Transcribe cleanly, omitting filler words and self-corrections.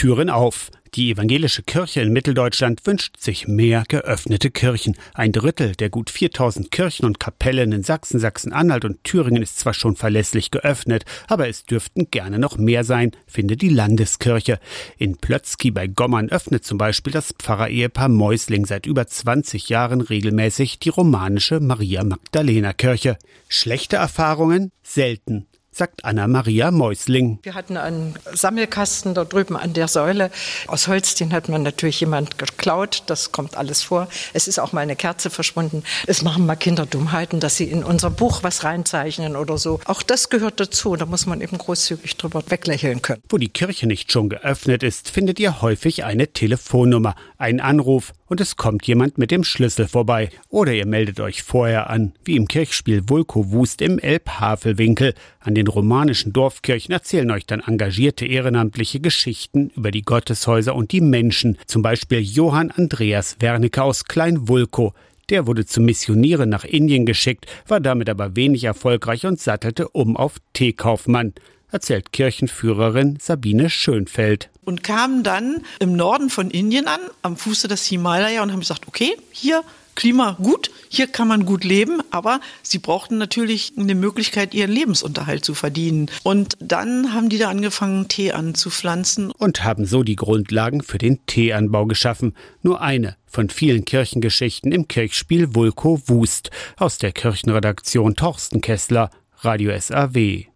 Türen auf. Die evangelische Kirche in Mitteldeutschland wünscht sich mehr geöffnete Kirchen. 1/3 der gut 4000 Kirchen und Kapellen in Sachsen, Sachsen-Anhalt und Thüringen ist zwar schon verlässlich geöffnet, aber es dürften gerne noch mehr sein, findet die Landeskirche. In Plötzky bei Gommern öffnet zum Beispiel das Pfarrerehepaar Meusling seit über 20 Jahren regelmäßig die romanische Maria-Magdalena-Kirche. Schlechte Erfahrungen? Selten, sagt Anna-Maria Meusling. Wir hatten einen Sammelkasten da drüben an der Säule. Aus Holz, den hat man natürlich jemand geklaut. Das kommt alles vor. Es ist auch mal eine Kerze verschwunden. Es machen mal Kinder Dummheiten, dass sie in unser Buch was reinzeichnen oder so. Auch das gehört dazu. Da muss man eben großzügig drüber weglächeln können. Wo die Kirche nicht schon geöffnet ist, findet ihr häufig eine Telefonnummer, einen Anruf und es kommt jemand mit dem Schlüssel vorbei. Oder ihr meldet euch vorher an, wie im Kirchspiel Wulkow-Wust im Elbhavelwinkel. An den romanischen Dorfkirchen erzählen euch dann engagierte ehrenamtliche Geschichten über die Gotteshäuser und die Menschen. Zum Beispiel Johann Andreas Wernicke aus Klein-Wulkow. Der wurde zum Missionieren nach Indien geschickt, war damit aber wenig erfolgreich und sattelte um auf Teekaufmann, erzählt Kirchenführerin Sabine Schönfeld. Und kamen dann im Norden von Indien an, am Fuße des Himalaya und haben gesagt, okay, hier Klima gut, hier kann man gut leben, aber sie brauchten natürlich eine Möglichkeit, ihren Lebensunterhalt zu verdienen. Und dann haben die da angefangen, Tee anzupflanzen. Und haben so die Grundlagen für den Teeanbau geschaffen. Nur eine von vielen Kirchengeschichten im Kirchspiel Wulkow-Wust. Aus der Kirchenredaktion Torsten Kessler, Radio SAW.